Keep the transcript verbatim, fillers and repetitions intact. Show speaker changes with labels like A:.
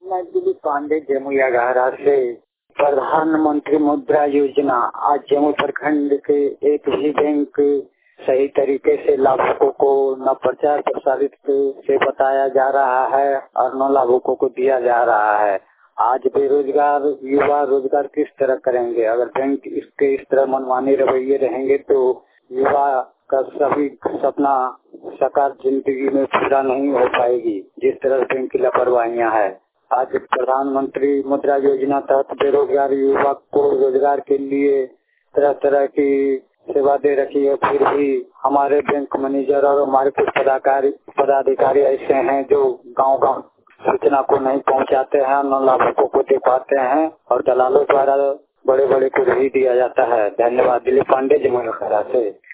A: मैं दिलीप पांडे जमुई अगारा से। प्रधानमंत्री मुद्रा योजना आज जमुई प्रखंड के एक भी बैंक सही तरीके से लाभुकों को न प्रचार प्रसारित से बताया जा रहा है और न लाभुकों को दिया जा रहा है। आज बेरोजगार युवा रोजगार किस तरह करेंगे? अगर बैंक इसके इस तरह मनमानी रवैये रहेंगे तो युवा का सभी सपना साकार जिंदगी में पूरा नहीं हो पाएगी, जिस तरह बैंक की लापरवाहियां है। आज प्रधानमंत्री मुद्रा योजना तहत बेरोजगार युवा को रोजगार के लिए तरह तरह की सेवा दे रखी है, फिर भी हमारे बैंक मैनेजर और हमारे कुछ पदाधिकारी पदाधिकारी ऐसे हैं जो गांव गांव सूचना को नहीं पहुंचाते हैं, न लाभुकों को दे पाते हैं और दलालों द्वारा बड़े बड़े को ही दिया जाता है। धन्यवाद। दिलीप पांडे जमुई अखाड़ा से।